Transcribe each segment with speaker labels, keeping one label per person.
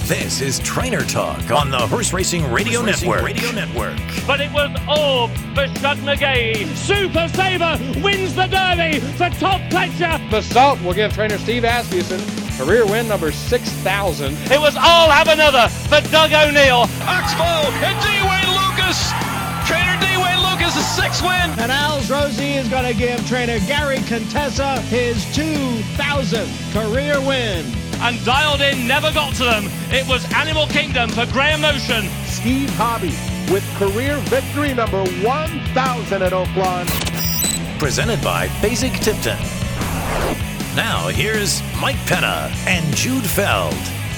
Speaker 1: This is Trainer Talk on the Horse Racing Radio Network.
Speaker 2: But it was all for Shug McGee.
Speaker 3: Super Saver wins the Derby for Top Pletcher.
Speaker 4: The Salt will give trainer Steve Asmussen career win number 6,000.
Speaker 2: It was all have another for Doug O'Neill.
Speaker 5: Oxbow and D-Wayne Lucas. Trainer D-Wayne Lucas' 6th win.
Speaker 3: And Al's Rosie is going to give trainer Gary Contessa his 2,000th career win.
Speaker 2: And Dialed In never got to them. It was Animal Kingdom for Graham Motion.
Speaker 6: Steve Hobby with career victory number 1,000 at Oaklawn.
Speaker 1: Presented by Fasig-Tipton. Now here's Mike Penna and Jude Feld.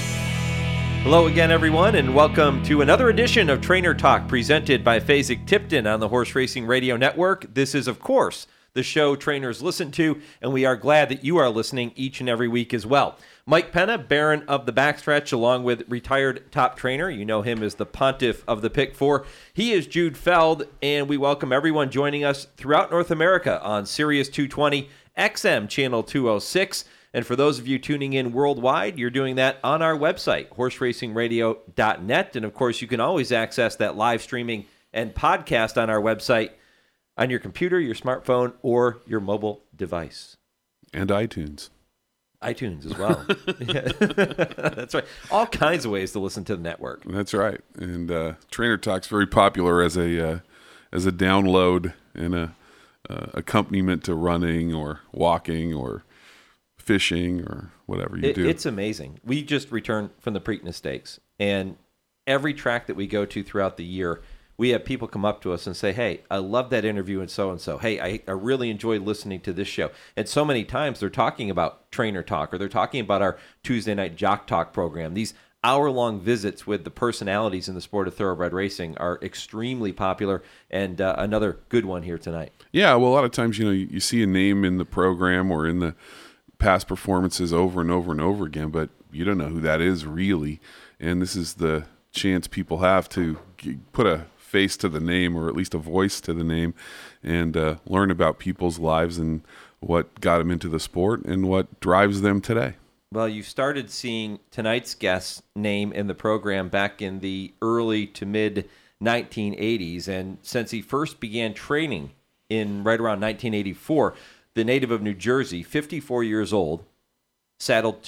Speaker 7: Hello again, everyone, and welcome to another edition of Trainer Talk presented by Fasig-Tipton on the Horse Racing Radio Network. This is, of course, the show trainers listen to, and we are glad that you are listening each and every week as well. Mike Penna, Baron of the Backstretch, along with retired top trainer. You know him as the Pontiff of the Pick Four. He is Jude Feld, and we welcome everyone joining us throughout North America on Sirius 220, XM Channel 206. And for those of you tuning in worldwide, you're doing that on our website, horseracingradio.net. And, of course, you can always access that live streaming and podcast on our website on your computer, your smartphone, or your mobile device.
Speaker 8: And iTunes.
Speaker 7: iTunes as well. That's right. All kinds of ways to listen to the network.
Speaker 8: That's right. And Trainer Talk's very popular as a download and a accompaniment to running or walking or fishing or whatever you do.
Speaker 7: It's amazing. We just returned from the Preakness Stakes, and every track that we go to throughout the year, we have people come up to us and say, hey, I love that interview and so-and-so. Hey, I really enjoyed listening to this show. And so many times they're talking about Trainer Talk, or they're talking about our Tuesday night Jock Talk program. These hour-long visits with the personalities in the sport of thoroughbred racing are extremely popular, and another good one here tonight.
Speaker 8: Yeah, well, a lot of times, you see a name in the program or in the past performances over and over and over again, but you don't know who that is really. And this is the chance people have to put a face to the name, or at least a voice to the name, and learn about people's lives and what got them into the sport and what drives them today.
Speaker 7: Well, you started seeing tonight's guest's name in the program back in the early to mid 1980s, and since he first began training in right around 1984, the native of New Jersey, 54 years old, saddled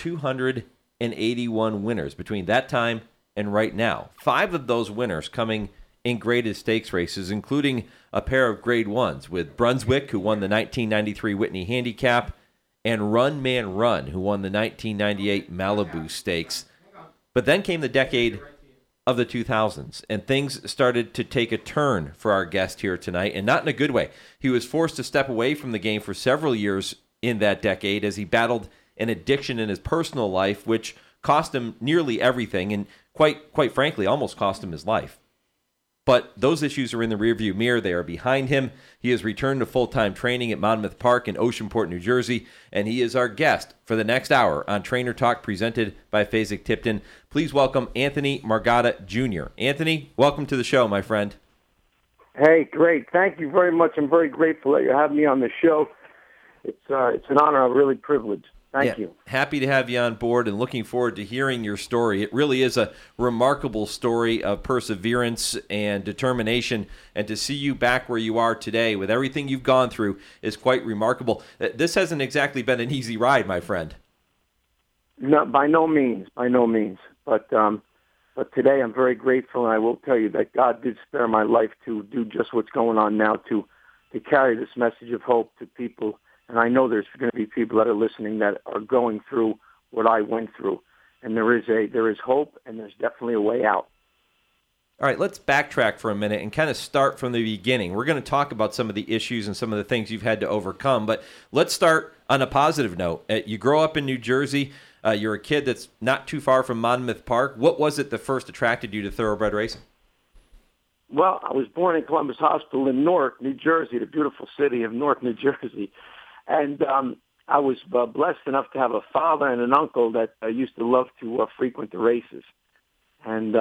Speaker 7: 281 winners between that time and right now. 5 of those winners coming in graded stakes races, including a pair of grade ones with Brunswick, who won the 1993 Whitney Handicap, and Run Man Run, who won the 1998 Malibu Stakes. But then came the decade of the 2000s, and things started to take a turn for our guest here tonight, and not in a good way. He was forced to step away from the game for several years in that decade as he battled an addiction in his personal life, which cost him nearly everything, and quite frankly, almost cost him his life. But those issues are in the rearview mirror. They are behind him. He has returned to full-time training at Monmouth Park in Oceanport, New Jersey, and he is our guest for the next hour on Trainer Talk presented by Fasig-Tipton. Please welcome Anthony Margata Jr. Anthony, welcome to the show, my friend.
Speaker 9: Hey, great. Thank you very much. I'm very grateful that you have me on the show. It's an honor. I'm really privileged. Thank you.
Speaker 7: Happy to have you on board and looking forward to hearing your story. It really is a remarkable story of perseverance and determination, and to see you back where you are today with everything you've gone through is quite remarkable. This hasn't exactly been an easy ride, my friend.
Speaker 9: No, by no means. But today I'm very grateful, and I will tell you that God did spare my life to do just what's going on now, to carry this message of hope to people. And I know there's going to be people that are listening that are going through what I went through. And there is hope, and there's definitely a way out.
Speaker 7: All right, let's backtrack for a minute and kind of start from the beginning. We're going to talk about some of the issues and some of the things you've had to overcome, but let's start on a positive note. You grow up in New Jersey. You're a kid that's not too far from Monmouth Park. What was it that first attracted you to thoroughbred racing?
Speaker 9: Well, I was born in Columbus Hospital in Newark, New Jersey, the beautiful city of Newark, New Jersey. And I was blessed enough to have a father and an uncle that used to love to frequent the races. And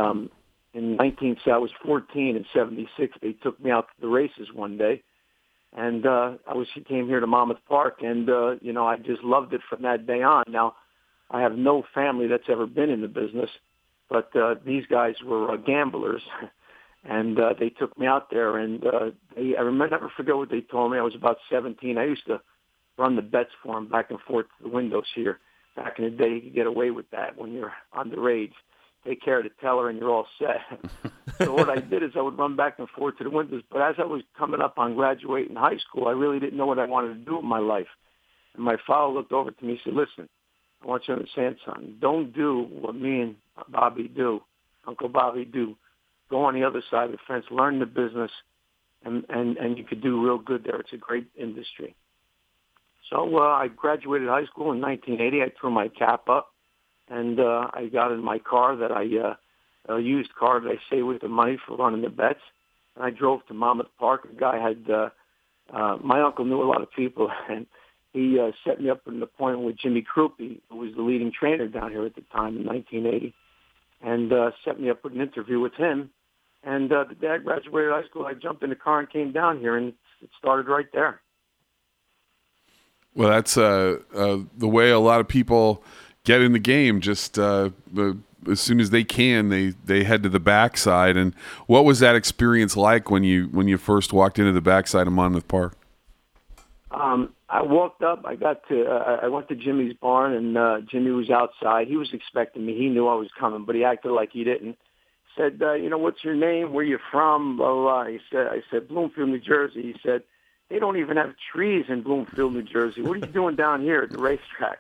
Speaker 9: I was 14 in 76. They took me out to the races one day. And she came here to Monmouth Park, and, I just loved it from that day on. Now, I have no family that's ever been in the business. But these guys were gamblers, and they took me out there. And I remember, never forget what they told me. I was about 17. I used to run the bets for them back and forth to the windows here. Back in the day, you could get away with that when you're underage. Take care of the teller, and you're all set. So what I did is I would run back and forth to the windows. But as I was coming up on graduating high school, I really didn't know what I wanted to do with my life. And my father looked over to me and said, listen, I want you to understand something. Don't do what me and Bobby do, Uncle Bobby do. Go on the other side of the fence, learn the business, and you could do real good there. It's a great industry. So I graduated high school in 1980. I threw my cap up, and I got in my car that a used car that I saved with the money for running the bets. And I drove to Monmouth Park. A guy had, my uncle knew a lot of people, and he set me up with an appointment with Jimmy Krupe, who was the leading trainer down here at the time in 1980, and set me up with an interview with him. And the day I graduated high school, I jumped in the car and came down here, and it started right there.
Speaker 8: Well, that's the way a lot of people get in the game. Just as soon as they can, they head to the backside. And what was that experience like when you first walked into the backside of Monmouth Park?
Speaker 9: I walked up. I went to Jimmy's barn, and Jimmy was outside. He was expecting me. He knew I was coming, but he acted like he didn't. Said, what's your name? Where you from? Blah, blah, blah. I said, Bloomfield, New Jersey. He said, they don't even have trees in Bloomfield, New Jersey. What are you doing down here at the racetrack?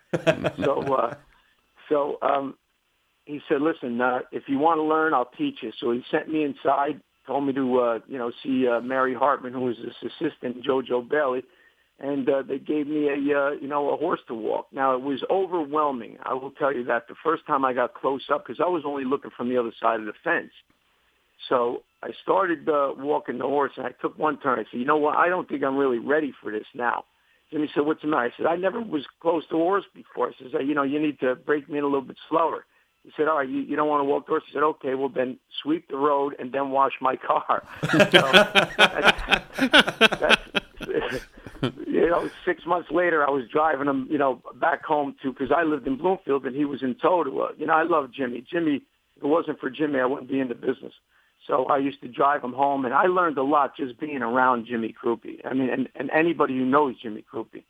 Speaker 9: So he said, listen, if you want to learn, I'll teach you. So he sent me inside, told me to, see Mary Hartman, who was his assistant, JoJo Bailey, and they gave me a horse to walk. Now, it was overwhelming. I will tell you that the first time I got close up, because I was only looking from the other side of the fence. So I started walking the horse, and I took one turn. I said, you know what, I don't think I'm really ready for this now. Jimmy said, what's the matter? I said, I never was close to a horse before. I said, you need to break me in a little bit slower. He said, all right, you don't want to walk the horse? I said, okay, well, then sweep the road and then wash my car. So, 6 months later, I was driving him, back home because I lived in Bloomfield and he was in Totowa. I love Jimmy. Jimmy, if it wasn't for Jimmy, I wouldn't be in the business. So I used to drive him home, and I learned a lot just being around Jimmy Krupe. I mean, and anybody who knows Jimmy Krupe,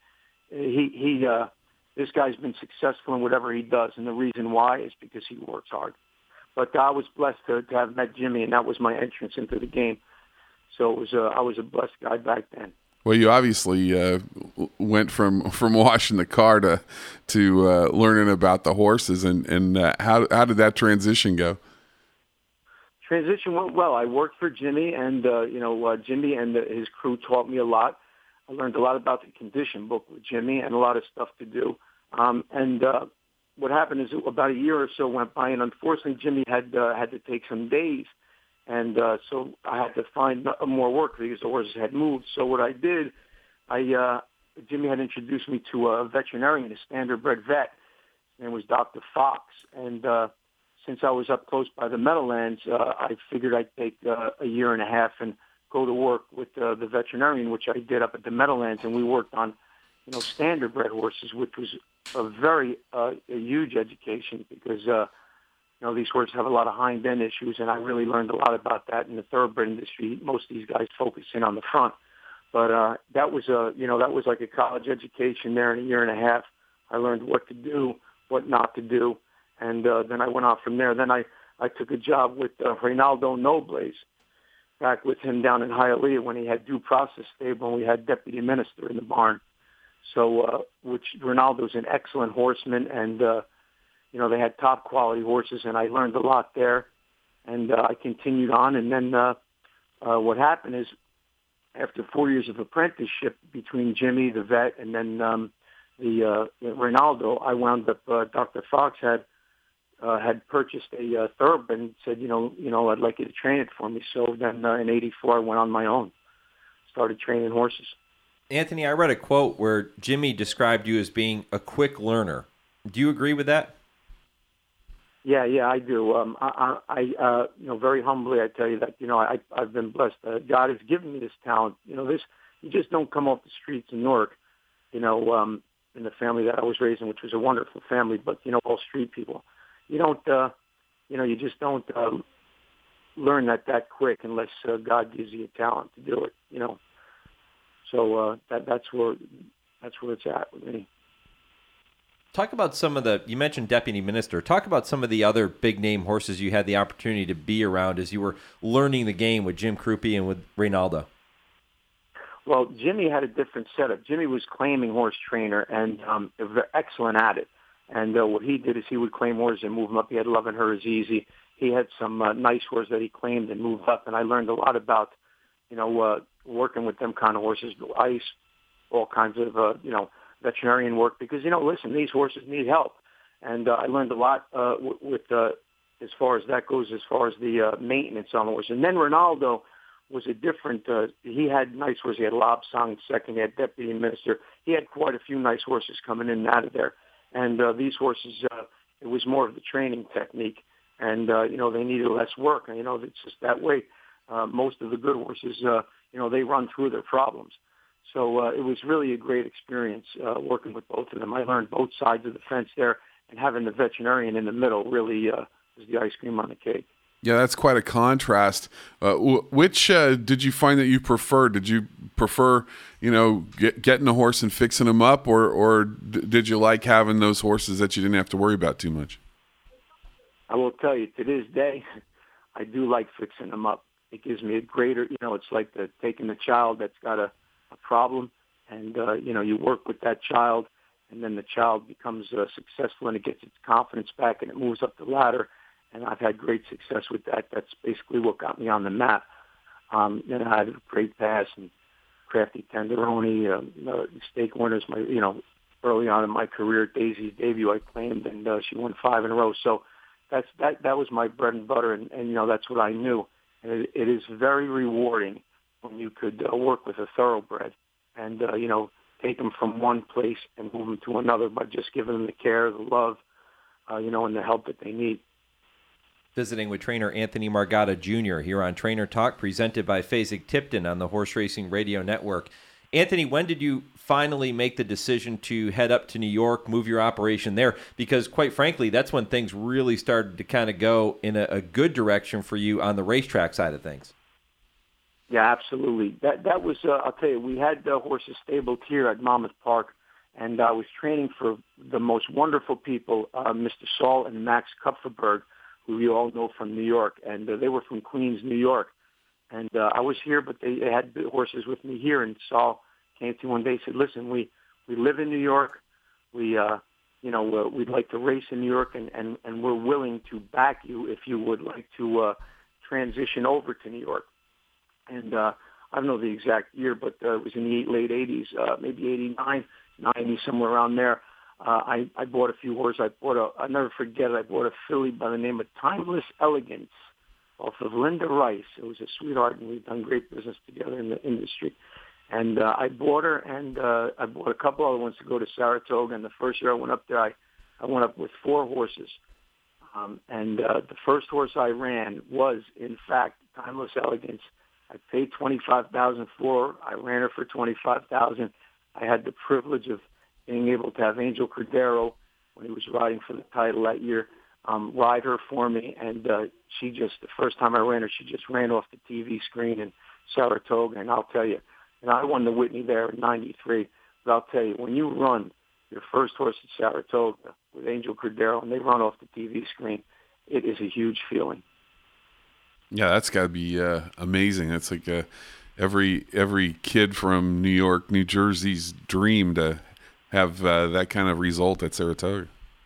Speaker 9: this guy's been successful in whatever he does, and the reason why is because he works hard. But I was blessed to have met Jimmy, and that was my entrance into the game. So I was a blessed guy back then.
Speaker 8: Well, you obviously went from washing the car to learning about the horses, and how did that transition go?
Speaker 9: Transition went well. I worked for Jimmy, and Jimmy and his crew taught me a lot. I learned a lot about the condition book with Jimmy and a lot of stuff to do. What happened is about a year or so went by, and unfortunately, Jimmy had to take some days, and so I had to find more work because the horses had moved. So what I did, Jimmy had introduced me to a veterinarian, a standard-bred vet. His name was Dr. Fox, and since I was up close by the Meadowlands, I figured I'd take a year and a half and go to work with the veterinarian, which I did up at the Meadowlands, and we worked on, standard-bred horses, which was a very a huge education because, these horses have a lot of hind-end issues, and I really learned a lot about that in the thoroughbred industry. Most of these guys focus in on the front, but that was like a college education there in a year and a half. I learned what to do, what not to do. And then I went on from there. Then I took a job with Reynaldo Nobles, back with him down in Hialeah when he had due process stable and we had deputy minister in the barn. So, which Reynaldo's an excellent horseman, and they had top quality horses, and I learned a lot there. And I continued on, and then what happened is, after 4 years of apprenticeship between Jimmy, the vet, and then Reynaldo, I wound up. Dr. Fox had purchased a thoroughbred and said, I'd like you to train it for me. So then in '84, I went on my own, started training horses.
Speaker 7: Anthony, I read a quote where Jimmy described you as being a quick learner. Do you agree with that?
Speaker 9: Yeah, I do. I very humbly, I tell you that, I've been blessed. God has given me this talent. You just don't come off the streets in Newark, in the family that I was raised in, which was a wonderful family, but, all street people. You don't you just don't learn that quick unless God gives you a talent to do it. So that's where it's at with me.
Speaker 7: Talk about some of you mentioned Deputy Minister. Talk about some of the other big name horses you had the opportunity to be around as you were learning the game with Jim Krupe and with Reynaldo.
Speaker 9: Well, Jimmy had a different setup. Jimmy was claiming horse trainer and excellent at it. And what he did is he would claim horses and move them up. He had Love and Her Is Easy. He had some nice horses that he claimed and moved up. And I learned a lot about, working with them kind of horses, ice, all kinds of, veterinarian work. Because, listen, these horses need help. And I learned a lot with as far as that goes, as far as the maintenance on the horse. And then Reynaldo was a different, he had nice horses. He had Lobsang second, he had Deputy Minister. He had quite a few nice horses coming in and out of there. And these horses, it was more of the training technique. And, they needed less work. And, it's just that way. Most of the good horses, they run through their problems. So it was really a great experience working with both of them. I learned both sides of the fence there, and having the veterinarian in the middle really was the ice cream on the cake.
Speaker 8: Yeah, that's quite a contrast. Which did you find that you preferred? Did you prefer, getting a horse and fixing them up, or did you like having those horses that you didn't have to worry about too much?
Speaker 9: I will tell you, to this day, I do like fixing them up. It gives me a greater, it's like taking the child that's got a problem, and, you work with that child, and then the child becomes successful, and it gets its confidence back, and it moves up the ladder. And I've had great success with that. That's basically what got me on the map. Then I had a Great Pass and Crafty Tenderoni, Stake Winners. Early on in my career, Daisy's debut I claimed, and she won 5 in a row. So that was my bread and butter, and that's what I knew. And it is very rewarding when you could work with a thoroughbred and take them from one place and move them to another by just giving them the care, the love, and the help that they need.
Speaker 7: Visiting with trainer Anthony Margata Jr. here on Trainer Talk, presented by Fasig-Tipton on the Horse Racing Radio Network. Anthony, when did you finally make the decision to head up to New York, move your operation there? Because quite frankly, that's when things really started to kind of go in a good direction for you on the racetrack side of things.
Speaker 9: Yeah, absolutely. That was, I'll tell you, we had horses stabled here at Monmouth Park, and I was training for the most wonderful people, Mr. Saul and Max Kupferberg, who you all know from New York, and they were from Queens, New York. And I was here, but they had horses with me here, and Saul came to me one day and said, listen, we live in New York. We'd like to race in New York, and we're willing to back you if you would like to transition over to New York. And I don't know the exact year, but it was in the late 80s, maybe 89, 90, somewhere around there. I bought a few horses. I'll never forget it. I bought a filly by the name of Timeless Elegance off of Linda Rice. It was a sweetheart, and we've done great business together in the industry. And I bought her, and I bought a couple other ones to go to Saratoga. And the first year I went up there, I went up with 4 horses. And the first horse I ran was, in fact, Timeless Elegance. I paid $25,000 for her. I ran her for $25,000. I had the privilege of being able to have Angel Cordero, when he was riding for the title that year, ride her for me. And she just, the first time I ran her, she just ran off the TV screen in Saratoga. And I'll tell you, I won the Whitney there in 93. But I'll tell you, when you run your first horse at Saratoga with Angel Cordero and they run off the TV screen, it is a huge feeling.
Speaker 8: Yeah, that's got to be amazing. That's like every kid from New York, New Jersey's dream to have that kind of result at Saratoga.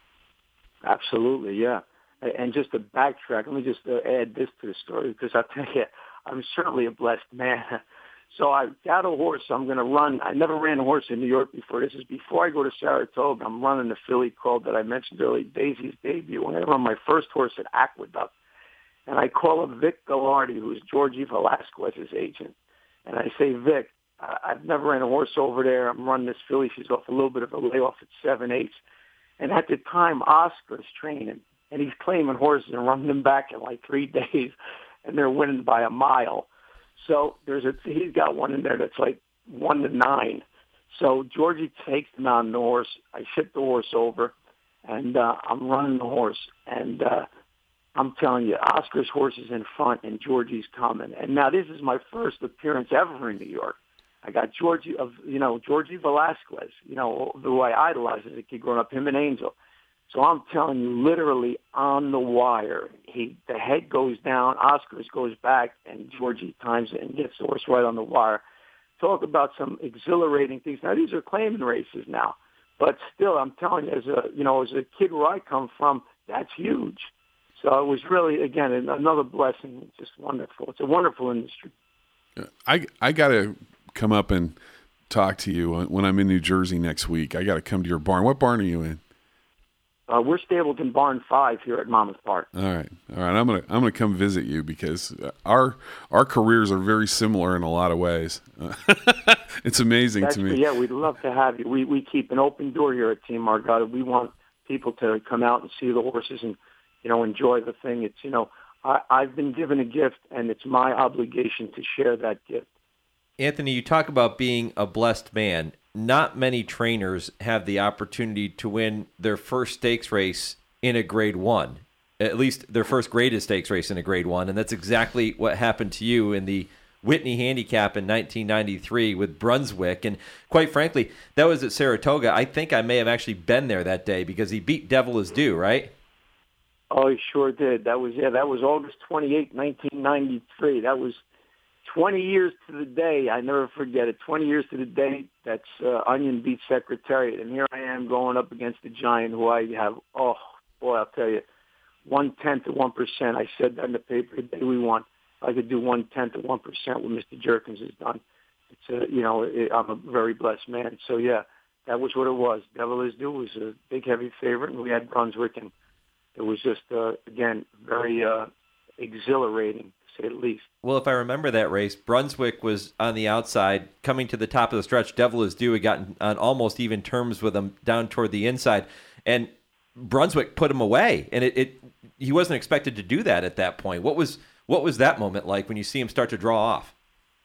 Speaker 9: Absolutely, yeah. And just to backtrack, let me just add this to the story, because I'll tell you, I'm certainly a blessed man. So I got a horse I'm going to run. I never ran a horse in New York before. This is before I go to Saratoga. I'm running the filly called that I mentioned earlier, Daisy's Debut. And I run my first horse at Aqueduct. And I call up Vic Gallardi, who's Georgie Velasquez's agent. And I say, Vic, I've never ran a horse over there. I'm running this filly. She's off a little bit of a layoff at 7/8. And at the time, Oscar's training. And he's claiming horses and running them back in like 3 days. And they're winning by a mile. So he's got one in there that's like 1-9. So Georgie takes him on the horse. I ship the horse over, and I'm running the horse. And I'm telling you, Oscar's horse is in front and Georgie's coming. And now this is my first appearance ever in New York. I got Georgie Velasquez, who I idolized as a kid growing up, him and Angel. So I'm telling you, literally on the wire, the head goes down, Oscar's goes back, and Georgie times it and gets the horse right on the wire. Talk about some exhilarating things. Now these are claiming races now, but still, I'm telling you, as a kid where I come from, that's huge. So it was really, again, another blessing. It's just wonderful. It's a wonderful industry.
Speaker 8: I got to come up and talk to you when I'm in New Jersey next week. I got to come to your barn. What barn are you in?
Speaker 9: We're stabled in Barn 5 here at Monmouth Park.
Speaker 8: All right. I'm gonna come visit you because our careers are very similar in a lot of ways. It's amazing to me.
Speaker 9: Yeah, we'd love to have you. We keep an open door here at Team Margata. We want people to come out and see the horses and enjoy the thing. It's I've been given a gift, and it's my obligation to share that gift.
Speaker 7: Anthony, you talk about being a blessed man. Not many trainers have the opportunity to win their first stakes race in a Grade 1, at least their first graded stakes race in a Grade 1, and that's exactly what happened to you in the Whitney Handicap in 1993 with Brunswick. And quite frankly, that was at Saratoga. I think I may have actually been there that day because he beat Devil Is Due, right?
Speaker 9: Oh, he sure did. That was August 28, 1993. That was 20 years to the day. I never forget it. 20 years to the day. That's Onion beat Secretariat. And here I am going up against the giant who I have, oh, boy, I'll tell you, 1/10 of 1%. I said that in the paper the day we won. If I could do 1/10 of 1% what Mr. Jerkins has done. It's I'm a very blessed man. So, yeah, that was what it was. Devil Is Due was a big, heavy favorite, and we had Brunswick, and it was just, again, very exhilarating, to say the least.
Speaker 7: Well, if I remember that race, Brunswick was on the outside. Coming to the top of the stretch, Devil Is Due had gotten on almost even terms with him down toward the inside. And Brunswick put him away. And he wasn't expected to do that at that point. What was that moment like when you see him start to draw off?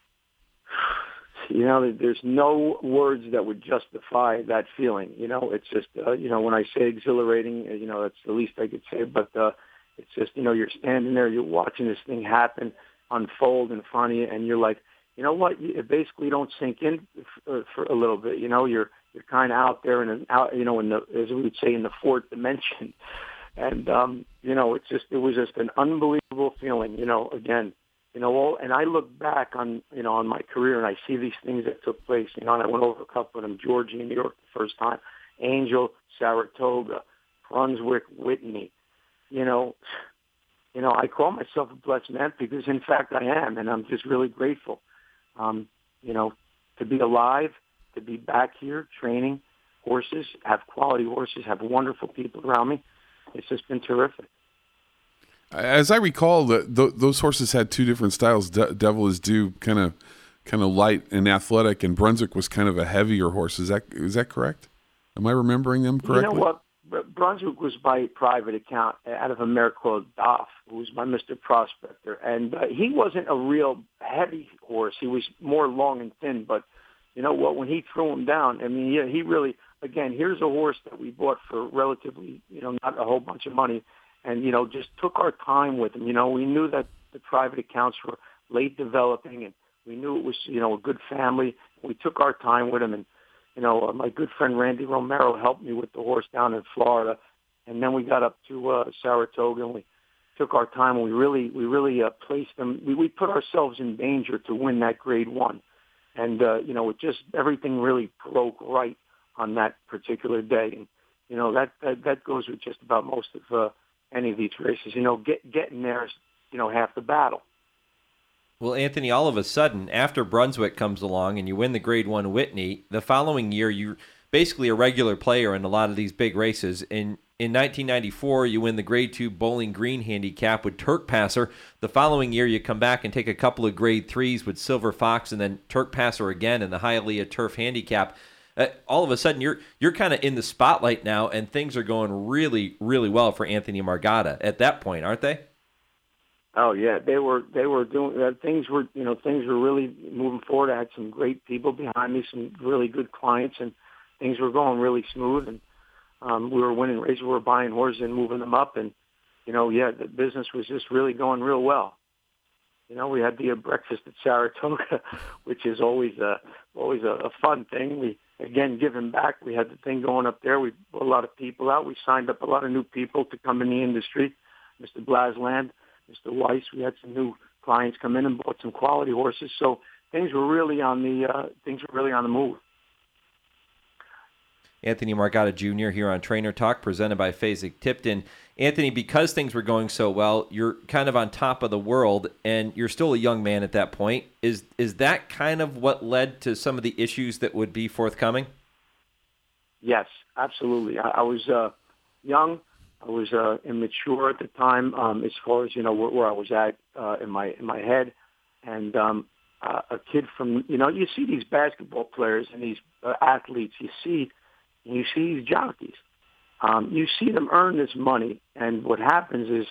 Speaker 9: There's no words that would justify that feeling. It's just, when I say exhilarating, that's the least I could say. But it's just, you're standing there, you're watching this thing happen, unfold in front of you, and you're like, you know what? You basically don't sink in for a little bit. You're kind of out there in the, as we would say, in the fourth dimension. And, it was just an unbelievable feeling, again. And I look back on my career and I see these things that took place. And I went over a couple of them. Georgie in New York the first time, Angel, Saratoga, Brunswick, Whitney. I call myself a blessed man because, in fact, I am, and I'm just really grateful. To be alive, to be back here training horses, have quality horses, have wonderful people around me. It's just been terrific.
Speaker 8: As I recall, those horses had two different styles. Devil Is Due kind of light and athletic, and Brunswick was kind of a heavier horse. Is that correct? Am I remembering them correctly?
Speaker 9: You know what? Brunswick was by private account out of a mare called Doff, who was my Mr. Prospector. And he wasn't a real heavy horse. He was more long and thin. But you know what? When he threw him down, I mean, he really, again, here's a horse that we bought for relatively, not a whole bunch of money. And, just took our time with him. We knew that the private accounts were late developing, and we knew it was, a good family. We took our time with him, and, my good friend Randy Romero helped me with the horse down in Florida. And then we got up to Saratoga, and we took our time, and we really placed him. We put ourselves in danger to win that Grade 1. And, it just, everything really broke right on that particular day. And, that goes with just about most of any of these races. Getting there is, half the battle.
Speaker 7: Well, Anthony, all of a sudden, after Brunswick comes along and you win the Grade 1 Whitney, the following year you're basically a regular player in a lot of these big races. In 1994, you win the Grade 2 Bowling Green Handicap with Turk Passer. The following year, you come back and take a couple of Grade 3s with Silver Fox and then Turk Passer again in the Hialeah Turf Handicap. All of a sudden, you're kind of in the spotlight now, and things are going really, really well for Anthony Margata at that point, aren't they?
Speaker 9: Oh yeah, they were doing things were really moving forward. I had some great people behind me, some really good clients, and things were going really smooth. And we were winning races, we were buying horses and moving them up, and the business was just really going real well. We had the breakfast at Saratoga, which is always a fun thing. We, again, giving back. We had the thing going up there. We brought a lot of people out. We signed up a lot of new people to come in the industry. Mr. Blasland, Mr. Weiss. We had some new clients come in and bought some quality horses. So things were really on the move.
Speaker 7: Anthony Margata Jr. here on Trainer Talk, presented by Fasig-Tipton. Anthony, because things were going so well, you're kind of on top of the world, and you're still a young man at that point. Is that kind of what led to some of the issues that would be forthcoming?
Speaker 9: Yes, absolutely. I was young. I was immature at the time, as far as where I was at in my head, and a kid from you see these basketball players and these athletes. You see these jockeys. You see them earn this money, and what happens is,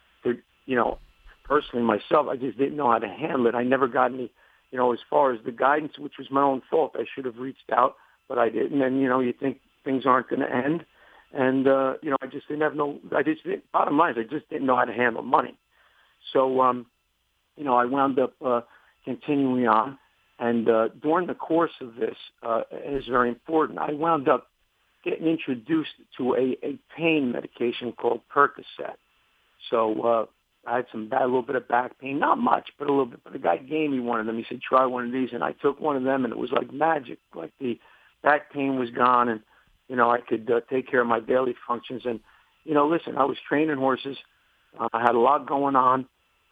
Speaker 9: personally myself, I just didn't know how to handle it. I never got any, as far as the guidance, which was my own fault. I should have reached out, but I didn't. And you think things aren't going to end, and I just didn't have bottom line is I just didn't know how to handle money. So I wound up continuing on, and during the course of this, it is very important. I wound up getting introduced to a pain medication called Percocet. So I had a little bit of back pain, not much, but a little bit. But the guy gave me one of them. He said, try one of these. And I took one of them, and it was like magic. Like the back pain was gone, and, I could take care of my daily functions. And, listen, I was training horses. I had a lot going on.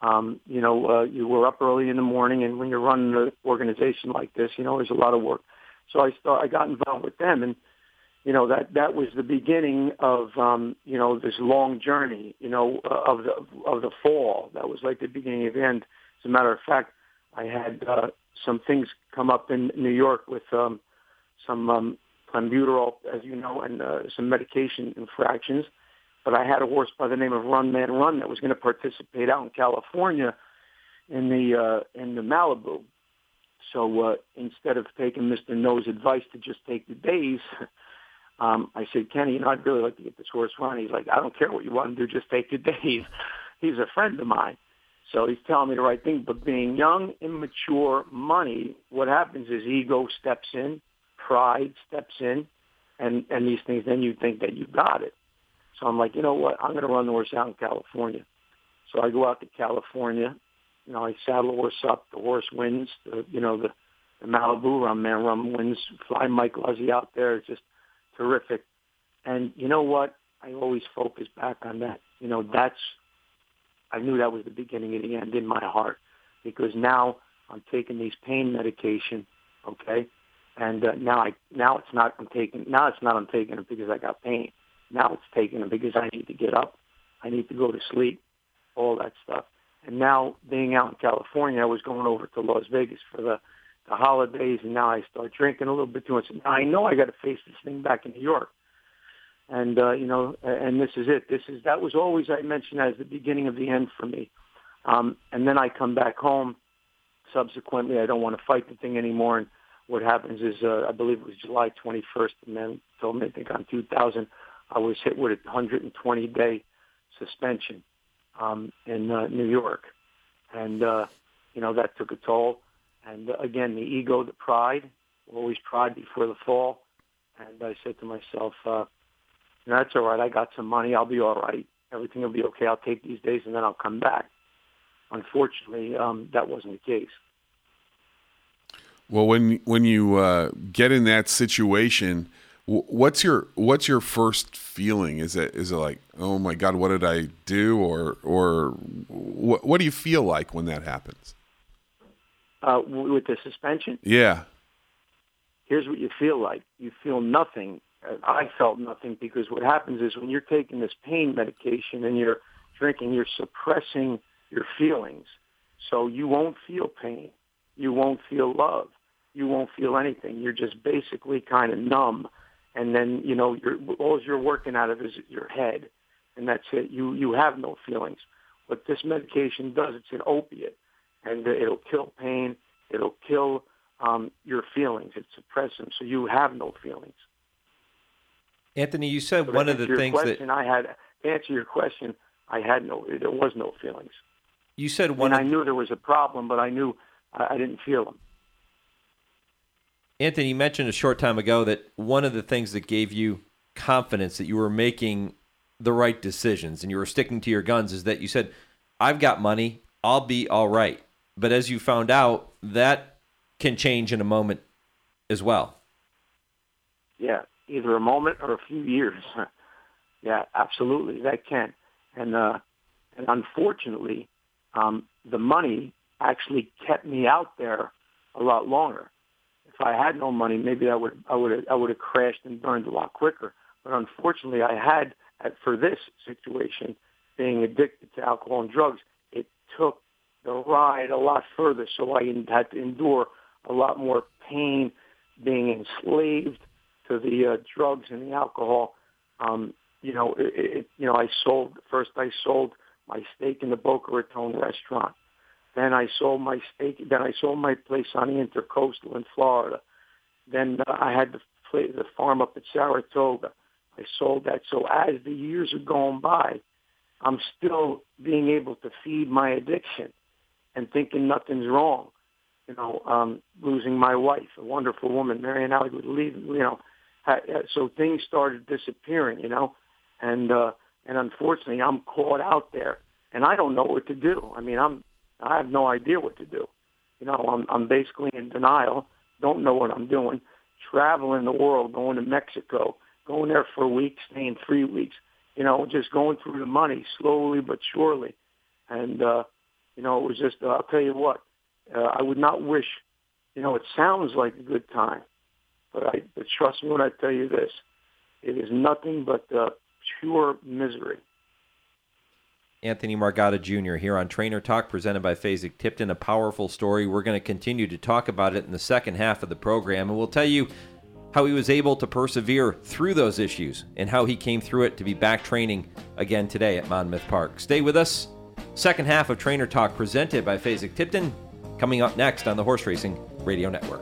Speaker 9: You were up early in the morning, and when you're running an organization like this, there's a lot of work. So I got involved with them, and that was the beginning of this long journey, of the fall. That was like the beginning of the end. As a matter of fact, I had some things come up in New York with some clenbuterol, as you know, and some medication infractions. But I had a horse by the name of Run Man Run that was going to participate out in California in the Malibu. So instead of taking Mr. No's advice to just take the days, I said, Kenny, I'd really like to get this horse running. He's like, I don't care what you want to do, just take the days. He's a friend of mine. So he's telling me the right thing. But being young, immature, money, what happens is ego steps in, pride steps in, and these things, then you think that you got it. So I'm like, you know what, I'm going to run the horse out in California. So I go out to California. I saddle the horse up. The horse wins. The Malibu Run Man Run wins. Fly Mike Luzzy out there. It's just terrific. And you know what? I always focus back on that. I knew that was the beginning of the end in my heart, because now I'm taking these pain medication, okay? And now it's not I'm taking it because I got pain. Now it's taking it because I need to get up. I need to go to sleep, all that stuff. And now being out in California, I was going over to Las Vegas for the holidays, and now I start drinking a little bit too much. Now I know I got to face this thing back in New York. And, and this is it. That was always, I mentioned, as the beginning of the end for me. And then I come back home. Subsequently, I don't want to fight the thing anymore. And what happens is, I believe it was July 21st, and then told me, I think on 2000, I was hit with a 120-day suspension in New York. And, that took a toll. And, again, the ego, the pride, always pride before the fall. And I said to myself, that's all right. I got some money. I'll be all right. Everything will be okay. I'll take these days, and then I'll come back. Unfortunately, that wasn't the case.
Speaker 8: Well, when you get in that situation, what's your first feeling? Is it like, oh my God, what did I do, or what do you feel like when that happens?
Speaker 9: With the suspension?
Speaker 8: Yeah.
Speaker 9: Here's what you feel like. You feel nothing. I felt nothing, because what happens is when you're taking this pain medication and you're drinking, you're suppressing your feelings. So you won't feel pain. You won't feel love. You won't feel anything. You're just basically kind of numb. And then, all you're working out of is your head. And that's it. You have no feelings. What this medication does, it's an opiate. And it'll kill pain. It'll kill your feelings. It suppresses them. So you have no feelings.
Speaker 7: Anthony, you said one of the things that
Speaker 9: I had to answer your question. there was no feelings.
Speaker 7: You said
Speaker 9: I knew there was a problem, but I knew I didn't feel them.
Speaker 7: Anthony, you mentioned a short time ago that one of the things that gave you confidence that you were making the right decisions and you were sticking to your guns is that you said, I've got money, I'll be all right. But as you found out, that can change in a moment as well.
Speaker 9: Yeah, either a moment or a few years. Yeah, absolutely, that can. And unfortunately, the money actually kept me out there a lot longer. If I had no money, maybe I would have crashed and burned a lot quicker. But unfortunately, I had, for this situation, being addicted to alcohol and drugs, it took the ride a lot further. So I had to endure a lot more pain, being enslaved to the drugs and the alcohol. I sold my steak in the Boca Raton restaurant. Then I sold my place on the Intercoastal in Florida. Then I had the farm up at Saratoga. I sold that. So as the years are going by, I'm still being able to feed my addiction and thinking nothing's wrong. Losing my wife, a wonderful woman, Marianne Alley, would leave. So things started disappearing. And unfortunately, I'm caught out there, and I don't know what to do. I mean, I have no idea what to do. I'm basically in denial. Don't know what I'm doing. Traveling the world, going to Mexico, going there for a week, staying 3 weeks. Just going through the money slowly but surely. And it was just. I'll tell you what. I would not wish. It sounds like a good time, but trust me when I tell you this. It is nothing but pure misery.
Speaker 7: Anthony Margata Jr. here on Trainer Talk, presented by Fasig-Tipton. A powerful story. We're going to continue to talk about it in the second half of the program, and we'll tell you how he was able to persevere through those issues and how he came through it to be back training again today at Monmouth Park. Stay with us. Second half of Trainer Talk, presented by Fasig-Tipton, coming up next on the Horse Racing Radio Network.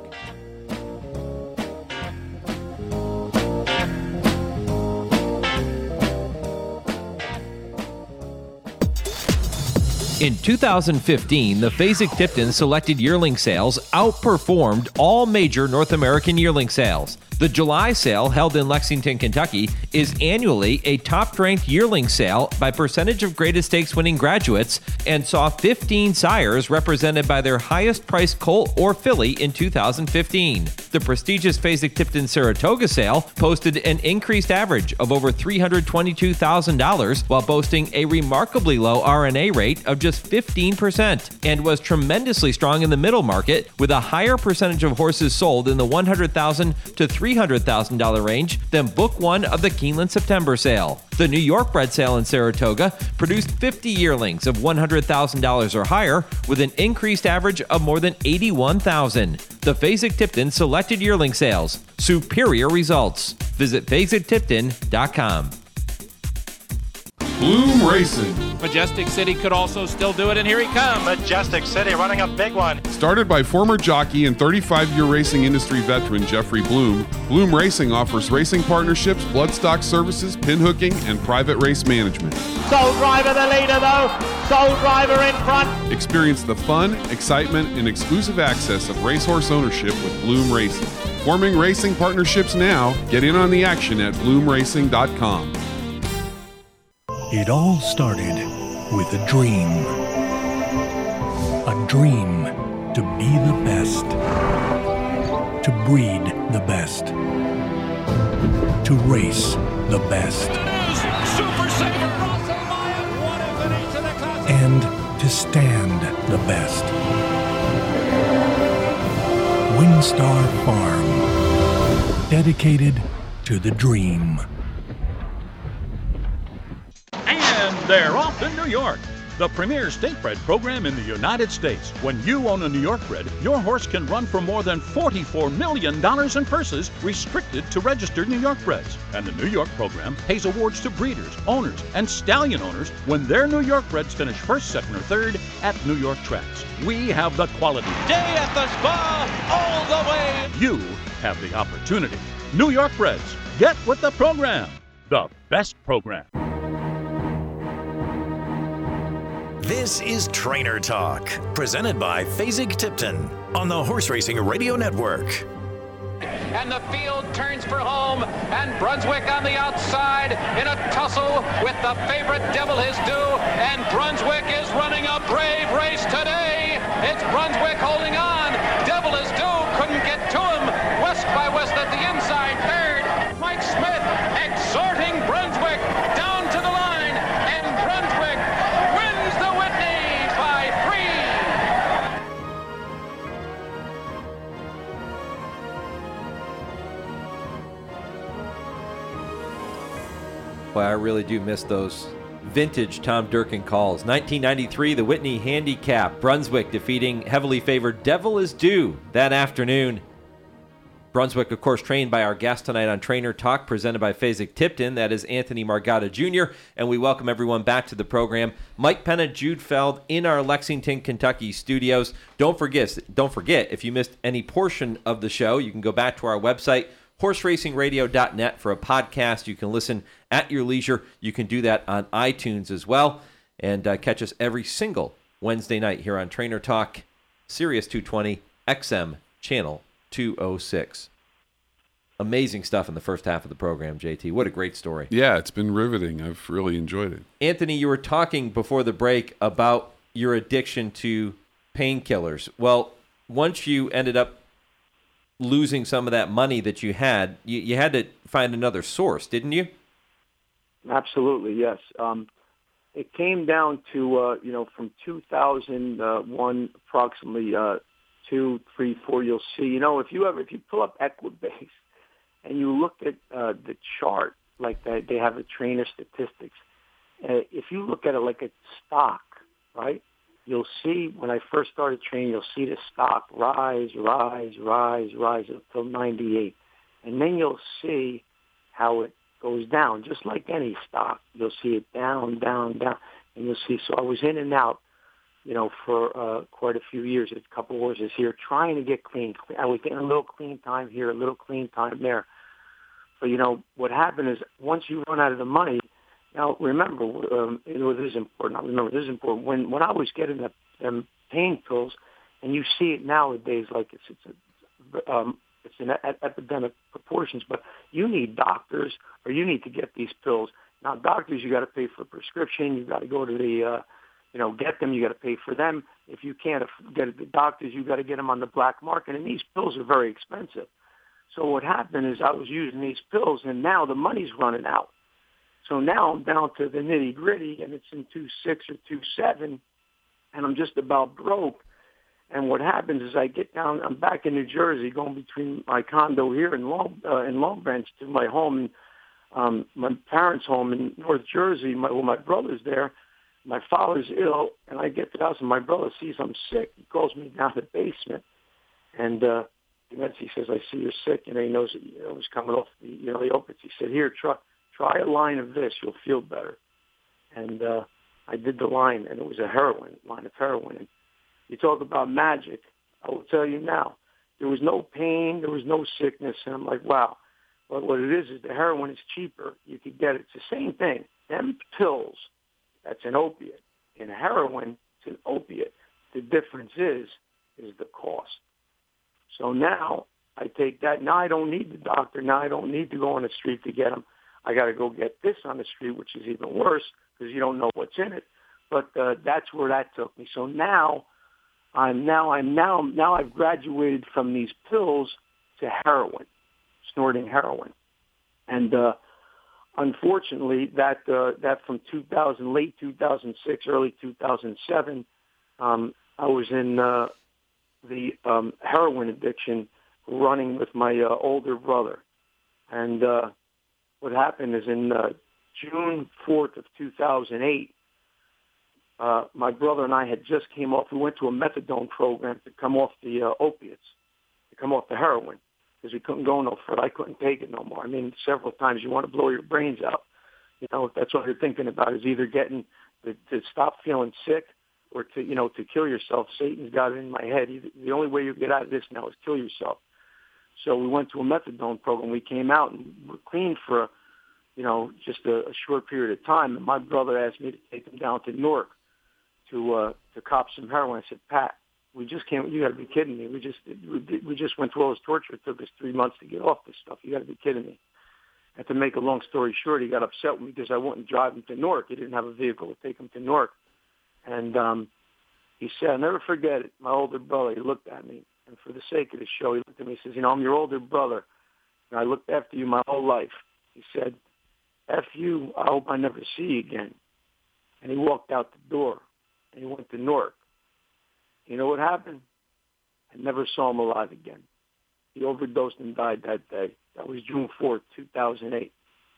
Speaker 7: In 2015, the Fasig-Tipton selected yearling sales outperformed all major North American yearling sales. The July sale, held in Lexington, Kentucky, is annually a top-ranked yearling sale by percentage of Greatest Stakes winning graduates and saw 15 sires represented by their highest-priced colt or filly in 2015. The prestigious Fasig-Tipton Saratoga sale posted an increased average of over $322,000 while boasting a remarkably low RNA rate of just 15% and was tremendously strong in the middle market with a higher percentage of horses sold in the $100,000 to $300,000 range than Book 1 of the Keeneland September sale. The New York bred sale in Saratoga produced 50 yearlings of $100,000 or higher with an increased average of more than $81,000. The Fasig-Tipton selected yearling sales. Superior results. Visit FasigTipton.com.
Speaker 8: Bloom Racing.
Speaker 5: Majestic City could also still do it, and here he comes.
Speaker 10: Majestic City running a big one.
Speaker 8: Started by former jockey and 35-year racing industry veteran Jeffrey Bloom, Bloom Racing offers racing partnerships, bloodstock services, pinhooking, and private race management.
Speaker 3: Soul Driver the leader though. Soul Driver in front.
Speaker 8: Experience the fun, excitement, and exclusive access of racehorse ownership with Bloom Racing. Forming racing partnerships now. Get in on the action at bloomracing.com.
Speaker 11: It all started with a dream. A dream to be the best. To breed the best. To race the best.
Speaker 5: Super Saver Rossomaya, what a finish to the classic.
Speaker 11: And to stand the best. Windstar Farm. Dedicated to the dream.
Speaker 12: And they're off to New York, the premier state bred program in the United States. When you own a New York bred, your horse can run for more than $44 million in purses, restricted to registered New York breds. And the New York program pays awards to breeders, owners, and stallion owners when their New York breds finish first, second, or third at New York tracks. We have the quality.
Speaker 5: Day at the spa, all the way.
Speaker 12: You have the opportunity. New York breds, get with the program. The best program.
Speaker 1: This is Trainer Talk, presented by Fasig-Tipton on the Horse Racing Radio Network.
Speaker 5: And the field turns for home, and Brunswick on the outside in a tussle with the favorite Devil Is Due, and Brunswick is running a brave race today. It's Brunswick holding on. Devil Is Due couldn't get to him. West by West at the inside, third. Mike Smith exhorting Brunswick down to the line, and Brunswick wins the Whitney by
Speaker 7: 3. Boy, I really do miss those vintage Tom Durkin calls. 1993, the Whitney Handicap. Brunswick defeating heavily favored Devil Is Due that afternoon. Brunswick, of course, trained by our guest tonight on Trainer Talk, presented by Fasig-Tipton. That is Anthony Margata Jr., and we welcome everyone back to the program. Mike Penna, Jude Feld in our Lexington, Kentucky studios. Don't forget, if you missed any portion of the show, you can go back to our website, horseracingradio.net, for a podcast. You can listen at your leisure. You can do that on iTunes as well, and catch us every single Wednesday night here on Trainer Talk, Sirius 220, XM Channel 206. Amazing stuff in the first half of the program, JT. What a great story.
Speaker 8: Yeah, it's been riveting. I've really enjoyed it.
Speaker 7: Anthony, you were talking before the break about your addiction to painkillers. Well, once you ended up losing some of that money that you had, you had to find another source, didn't you?
Speaker 9: Absolutely, yes. It came down to, from 2001, approximately 2, 3, 4, you'll see, if you pull up Equibase and you look at the chart, like they have the trainer statistics, if you look at it like a stock, right, you'll see when I first started training, you'll see the stock rise until 98. And then you'll see how it goes down, just like any stock. You'll see it down, and you'll see. So I was in and out, for quite a few years, a couple of horses here, trying to get clean. I was getting a little clean time here, a little clean time there. But, what happened is once you run out of the money, now remember, this is important. When I was getting the pain pills, and you see it nowadays like it's in epidemic proportions, but you need doctors or you need to get these pills. Now, doctors, you got to pay for a prescription. You got to go to the get them. You got to pay for them. If you can't get it to doctors, you got to get them on the black market, and these pills are very expensive. So what happened is I was using these pills, and now the money's running out. So now I'm down to the nitty-gritty, and it's in 2.6 or 2.7, and I'm just about broke. And what happens is I get down, I'm back in New Jersey, going between my condo here in Long Branch to my home, my parents' home in North Jersey. My brother's there. My father's ill, and I get to the house, and my brother sees I'm sick. He calls me down to the basement, and he says, "I see you're sick." And he knows that I was coming off the opiates. He said, "Here, try a line of this. You'll feel better." And I did the line, and it was a line of heroin. And you talk about magic. I will tell you now, there was no pain, there was no sickness, and I'm like, wow. But what it is the heroin is cheaper. You could get it. It's the same thing. Them pills, that's an opiate. In heroin, it's an opiate. The difference is the cost. So now I take that. Now I don't need the doctor. Now I don't need to go on the street to get them. I got to go get this on the street, which is even worse because you don't know what's in it. But that's where that took me. So now I've graduated from these pills to heroin, snorting heroin, and unfortunately that from late 2006, early 2007, I was in the heroin addiction, running with my older brother, and what happened is in June 4th of 2008. My brother and I had just came off. We went to a methadone program to come off the opiates, to come off the heroin, because we couldn't go no further. I couldn't take it no more. I mean, several times you want to blow your brains out. That's what you're thinking about, is either getting to stop feeling sick or to kill yourself. Satan's got it in my head. The only way you get out of this now is kill yourself. So we went to a methadone program. We came out and were clean for, just a short period of time. And my brother asked me to take him down to Newark to cop some heroin. I said, Pat, we just can't. You got to be kidding me. We just went through all this torture. It took us 3 months to get off this stuff. You got to be kidding me. And to make a long story short, he got upset with me because I wouldn't drive him to Newark. He didn't have a vehicle to take him to Newark. And he said, I'll never forget it. My older brother, he looked at me, and for the sake of the show, he looked at me and says, you know, I'm your older brother, and I looked after you my whole life. He said, F you, I hope I never see you again. And he walked out the door, and he went to Newark. You know what happened? I never saw him alive again. He overdosed and died that day. That was June 4th, 2008.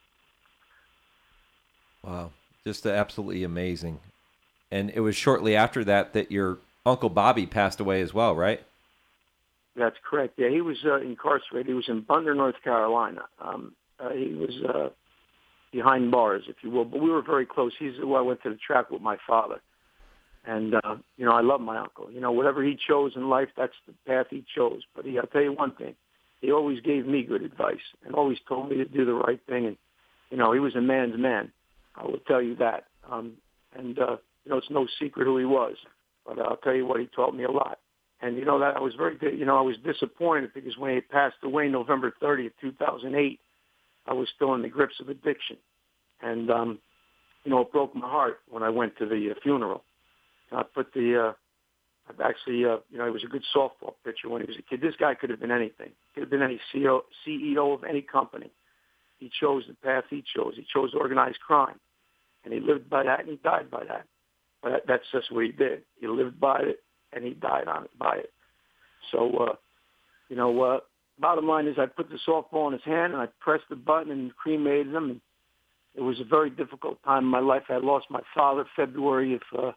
Speaker 7: Wow, just absolutely amazing. And it was shortly after that that your Uncle Bobby passed away as well, right?
Speaker 9: That's correct. Yeah, he was incarcerated. He was in Bunter, North Carolina. He was behind bars, if you will. But we were very close. He's who I went to the track with my father. And, you know, I love my uncle. You know, whatever he chose in life, that's the path he chose. But I'll tell you one thing. He always gave me good advice and always told me to do the right thing. And, you know, he was a man's man. I will tell you that. You know, it's no secret who he was. But I'll tell you what, he taught me a lot. And, you know, that I was I was disappointed because when he passed away November 30th, 2008, I was still in the grips of addiction. And, you know, it broke my heart when I went to the funeral. I put I've actually, you know, he was a good softball pitcher when he was a kid. This guy could have been anything. Could have been any CEO of any company. He chose the path he chose. He chose organized crime. And he lived by that and he died by that. But that's just what he did. He lived by it and he died by it. So, you know, bottom line is I put the softball in his hand and I pressed the button and cremated him. And it was a very difficult time in my life. I lost my father February of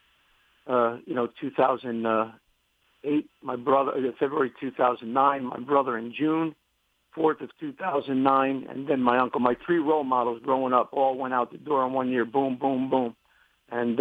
Speaker 9: 2008, my brother, February 2009, my brother in June 4th of 2009, and then my uncle. My three role models growing up all went out the door in 1 year, boom, boom, boom. And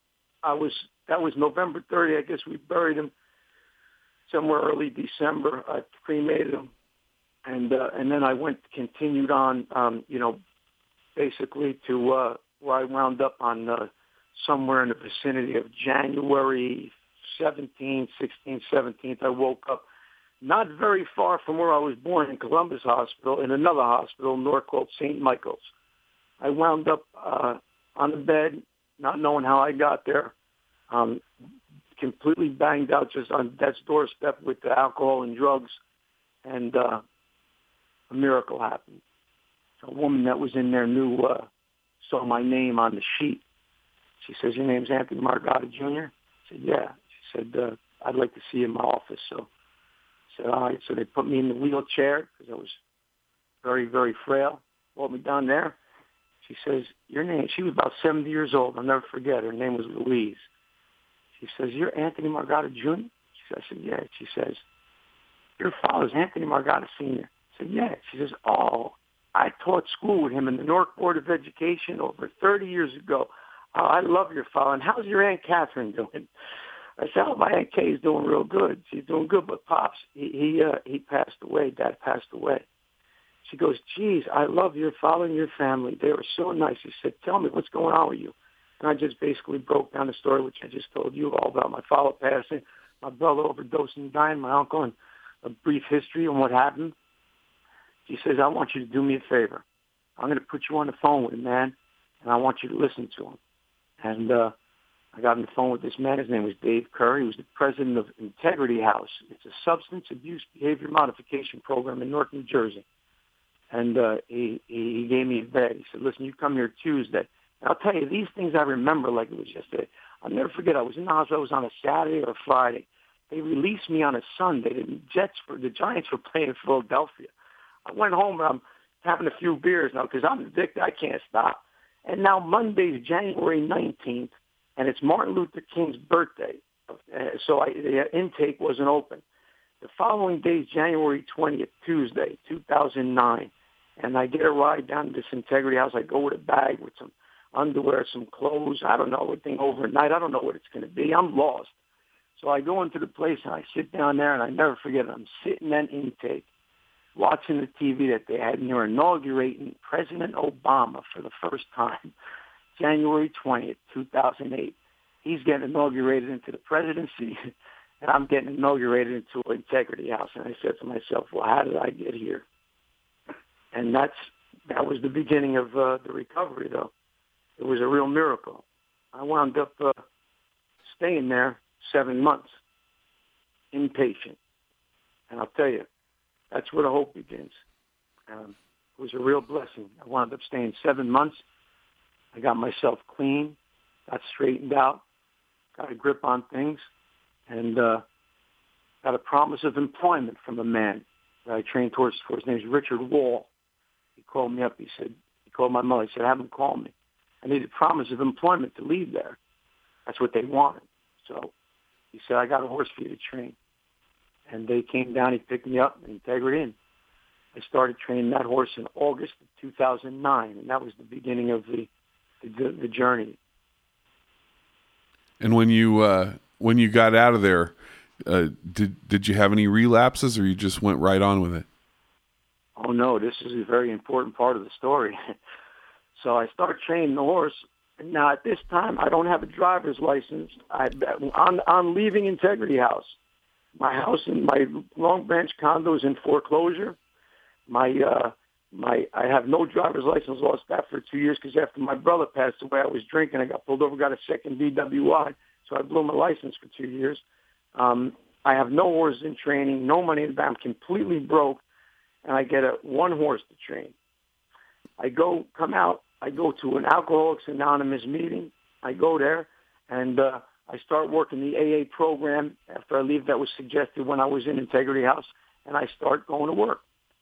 Speaker 9: that was November 30th. I guess we buried him somewhere early December. I cremated him. And then I continued on, you know, basically to where I wound up on somewhere in the vicinity of January 17th, 16th, 17th. I woke up not very far from where I was born in Columbus Hospital, in another hospital in Newark called St. Michael's. I wound up on the bed, not knowing how I got there, completely banged out just on death's doorstep with the alcohol and drugs, and a miracle happened. A woman that was in there saw my name on the sheet. She says, your name's Anthony Margada Jr.? I said, yeah. She said, I'd like to see you in my office. So I said, all right. So they put me in the wheelchair because I was very, very frail. Brought me down there. She says, your name, she was about 70 years old. I'll never forget. Her name was Louise. She says, you're Anthony Margada Jr.? I said, yeah. She says, your father's Anthony Margada Sr. I said, yeah. She says, oh, I taught school with him in the Newark Board of Education over 30 years ago. Oh, I love your father. And how's your Aunt Catherine doing? I said, oh, my Aunt Kay is doing real good. She's doing good, but Pops, he passed away. Dad passed away. She goes, geez, I love your father and your family. They were so nice. She said, tell me what's going on with you. And I just basically broke down the story, which I just told you all about my father passing, my brother overdosing and dying, my uncle, and a brief history on what happened. She says, I want you to do me a favor. I'm going to put you on the phone with him, man, and I want you to listen to him. And I got on the phone with this man. His name was Dave Kerr. He was the president of Integrity House. It's a substance abuse behavior modification program in Newark, New Jersey. And he gave me a bed. He said, listen, you come here Tuesday. And I'll tell you, these things I remember like it was yesterday. I'll never forget. I was in the hospital. It was on a Saturday or a Friday. They released me on a Sunday. The Giants were playing in Philadelphia. I went home and I'm having a few beers now because I'm addicted. I can't stop. And now Monday's January 19th, and it's Martin Luther King's birthday. So the intake wasn't open. The following day is January 20th, Tuesday, 2009. And I get a ride down to this Integrity House. I go with a bag with some underwear, some clothes. I don't know, everything overnight. I don't know what it's going to be. I'm lost. So I go into the place, and I sit down there, and I never forget it. I'm sitting at intake, watching the TV that they had, and they're inaugurating President Obama for the first time, January 20th, 2008. he's getting inaugurated into the presidency, and I'm getting inaugurated into an integrity house. And I said to myself, well, how did I get here? And that was the beginning of the recovery, though. It was a real miracle. I wound up staying there 7 months, inpatient. And I'll tell you, that's where the hope begins. It was a real blessing. I wound up staying 7 months. I got myself clean, got straightened out, got a grip on things, and got a promise of employment from a man that I trained towards. His name's Richard Wall. He called me up. He called my mother. He said, have him call me. I needed a promise of employment to leave there. That's what they wanted. So he said, I got a horse for you to train. And they came down, he picked me up in Integrity, and I started training that horse in August of 2009, and that was the beginning of the journey.
Speaker 8: And when you got out of there, did you have any relapses, or you just went right on with it?
Speaker 9: Oh, no, this is a very important part of the story. So I started training the horse. Now, at this time, I don't have a driver's license. I'm leaving Integrity House. My house and my Long Branch condo is in foreclosure. I have no driver's license, lost that for 2 years because after my brother passed away, I was drinking. I got pulled over, got a second DWI, so I blew my license for 2 years. I have no horses in training, no money in the bank. I'm completely broke, and I get one horse to train. I go to an Alcoholics Anonymous meeting. I go there, and I start working the AA program after I leave. That was suggested when I was in Integrity House, and I start going to work.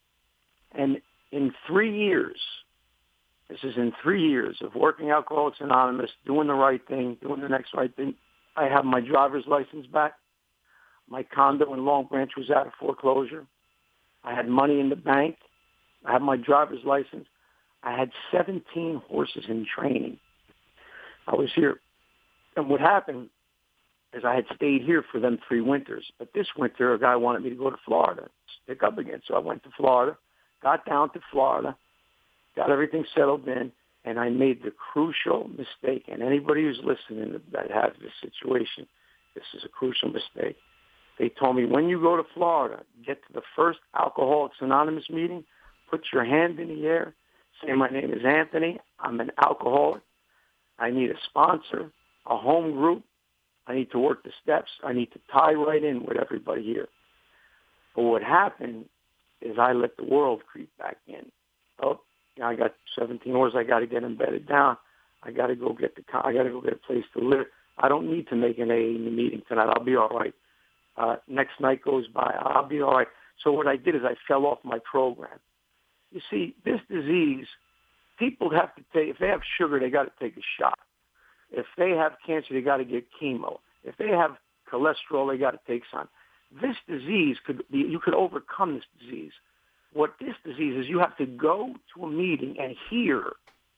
Speaker 9: And in 3 years, this is in 3 years of working Alcoholics Anonymous, doing the right thing, doing the next right thing, I have my driver's license back. My condo in Long Branch was out of foreclosure. I had money in the bank. I had my driver's license. I had 17 horses in training. I was here. And what happened is I had stayed here for them 3 winters. But this winter, a guy wanted me to go to Florida, pick up again. So I went to Florida, got down to Florida, got everything settled in, and I made the crucial mistake. And anybody who's listening that has this situation, this is a crucial mistake. They told me, when you go to Florida, get to the first Alcoholics Anonymous meeting, put your hand in the air, say, my name is Anthony, I'm an alcoholic, I need a sponsor, a home group, I need to work the steps, I need to tie right in with everybody here. But what happened is I let the world creep back in. Oh, I got 17 horses, I got to get them bedded down, I got to go get a place to live. I don't need to make an AA meeting tonight, I'll be all right. Next night goes by, I'll be all right. So what I did is I fell off my program. You see, this disease, people have to take, if they have sugar, they got to take a shot. If they have cancer, they got to get chemo. If they have cholesterol, they got to take some. This disease you could overcome this disease. What this disease is, you have to go to a meeting and hear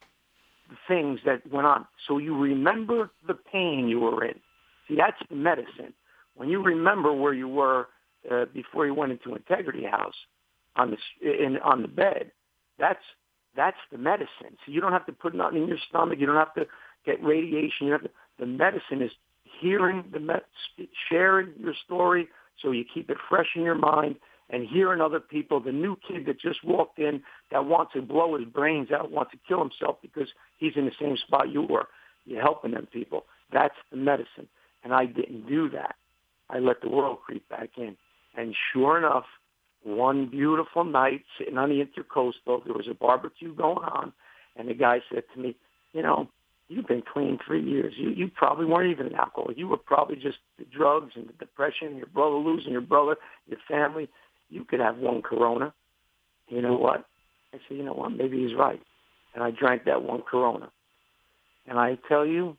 Speaker 9: the things that went on. So you remember the pain you were in. See, that's the medicine. When you remember where you were before you went into Integrity House on the bed, that's the medicine. So you don't have to put nothing in your stomach. You don't have to get radiation. The medicine is hearing sharing your story so you keep it fresh in your mind and hearing other people. The new kid that just walked in that wants to blow his brains out, wants to kill himself because he's in the same spot you were. You're helping them people. That's the medicine. And I didn't do that. I let the world creep back in. And sure enough, one beautiful night sitting on the Intercoastal, there was a barbecue going on, and the guy said to me, you've been clean 3 years. You probably weren't even an alcoholic. You were probably just the drugs and the depression, your brother losing your brother, your family. You could have one Corona. You know what? I said, you know what? Maybe he's right. And I drank that one Corona. And I tell you,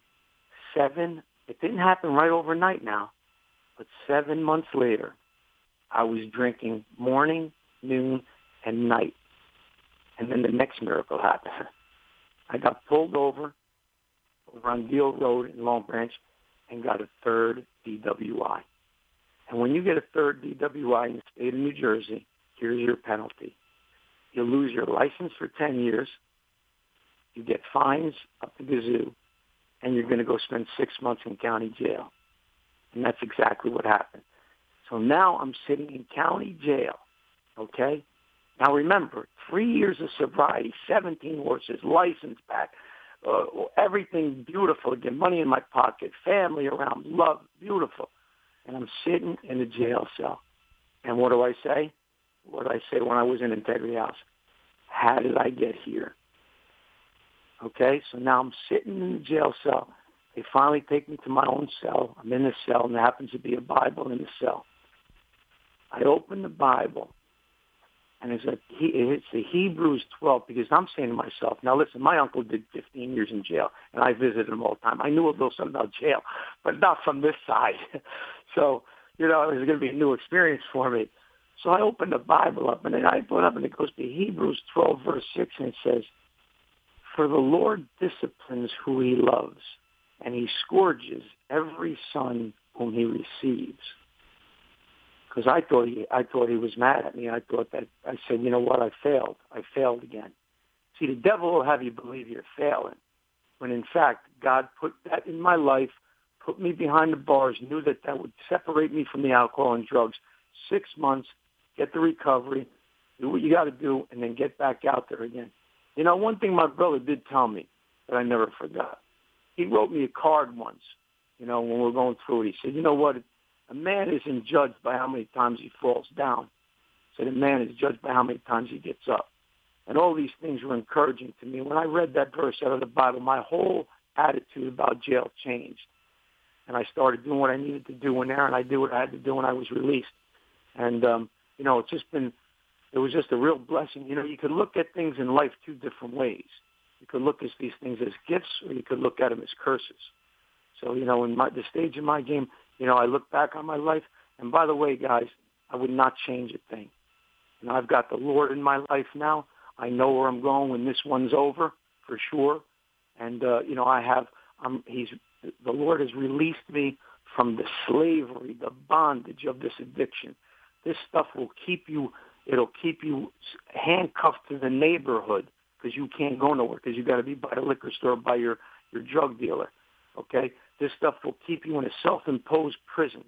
Speaker 9: it didn't happen right overnight now, but 7 months later, I was drinking morning, noon, and night. And then the next miracle happened. I got pulled over on Deal Road in Long Branch and got a 3rd DWI. And when you get a 3rd DWI in the state of New Jersey, here's your penalty. You lose your license for 10 years. You get fines up to the zoo. and you're going to go spend 6 months in county jail. And that's exactly what happened. So now I'm sitting in county jail, okay? Now remember, 3 years of sobriety, 17 horses, license back, everything beautiful, again, money in my pocket, family around, love, beautiful. And I'm sitting in a jail cell. And what do I say? What did I say when I was in Integrity House? How did I get here? Okay, so now I'm sitting in the jail cell. They finally take me to my own cell. I'm in the cell, and there happens to be a Bible in the cell. I open the Bible, and it's the Hebrews 12, because I'm saying to myself, now listen, my uncle did 15 years in jail, and I visited him all the time. I knew a little something about jail, but not from this side. So, it was going to be a new experience for me. So I opened the Bible up, and then I put up, and it goes to Hebrews 12, verse 6, and it says, "For the Lord disciplines who he loves, and he scourges every son whom he receives." Because I thought he was mad at me. I said, you know what, I failed. I failed again. See, the devil will have you believe you're failing, when in fact, God put that in my life, put me behind the bars, knew that would separate me from the alcohol and drugs. 6 months, get the recovery, do what you got to do, and then get back out there again. One thing my brother did tell me that I never forgot. He wrote me a card once, when we were going through it. He said, you know what, a man isn't judged by how many times he falls down. He said, a man is judged by how many times he gets up. And all these things were encouraging to me. When I read that verse out of the Bible, my whole attitude about jail changed. And I started doing what I needed to do in there, and I did what I had to do when I was released. And, it was just a real blessing. You could look at things in life two different ways. You could look at these things as gifts, or you could look at them as curses. So, in the stage of my game, I look back on my life, and by the way, guys, I would not change a thing. I've got the Lord in my life now. I know where I'm going when this one's over, for sure. And, the Lord has released me from the slavery, the bondage of this addiction. This stuff will keep you, it'll keep you handcuffed to the neighborhood, because you can't go nowhere, because you got to be by the liquor store, by your drug dealer, okay? This stuff will keep you in a self-imposed prison.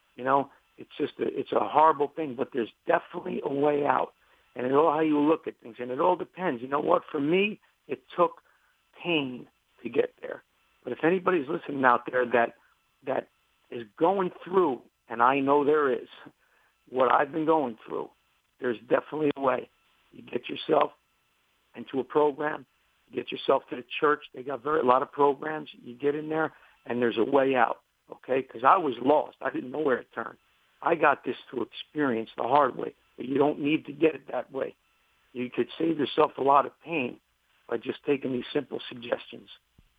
Speaker 9: It's a horrible thing, but there's definitely a way out. And it's all how you look at things, and it all depends. You know what? For me, it took pain to get there. But if anybody's listening out there that is going through, and I know there is, what I've been going through, there's definitely a way. You get yourself into a program, you get yourself to the church. They got a lot of programs. You get in there, and there's a way out, okay? Because I was lost. I didn't know where to turn. I got this to experience the hard way, but you don't need to get it that way. You could save yourself a lot of pain by just taking these simple suggestions.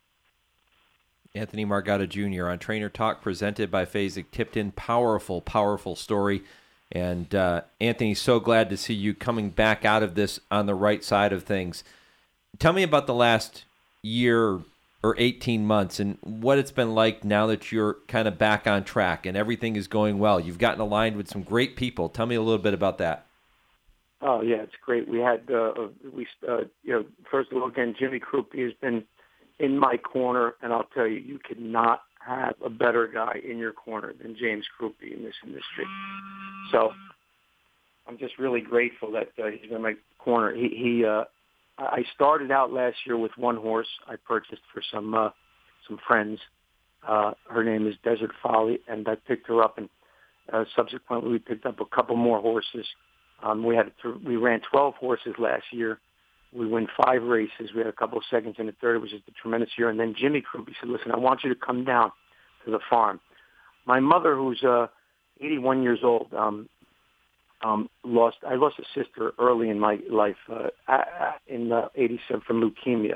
Speaker 7: Anthony Margotto Jr. on Trainer Talk, presented by Fasig-Tipton. Powerful, powerful story. And Anthony, so glad to see you coming back out of this on the right side of things. Tell me about the last year or 18 months and what it's been like now that you're kind of back on track and everything is going well. You've gotten aligned with some great people. Tell me a little bit about that.
Speaker 9: Oh, yeah, it's great. We had, first of all, again, Jimmy Krupe has been in my corner, and I'll tell you, you could not have a better guy in your corner than James Krupe in this industry. So I'm just really grateful that he's been in my corner. I started out last year with one horse I purchased for some friends. Her name is Desert Folly, and I picked her up, and subsequently we picked up a couple more horses. We ran 12 horses last year. We won 5 races. We had a couple of seconds in the third. It was just a tremendous year. And then Jimmy Krupe said, listen, I want you to come down to the farm. My mother, who's 81 years old, I lost a sister early in my life in 87 from leukemia.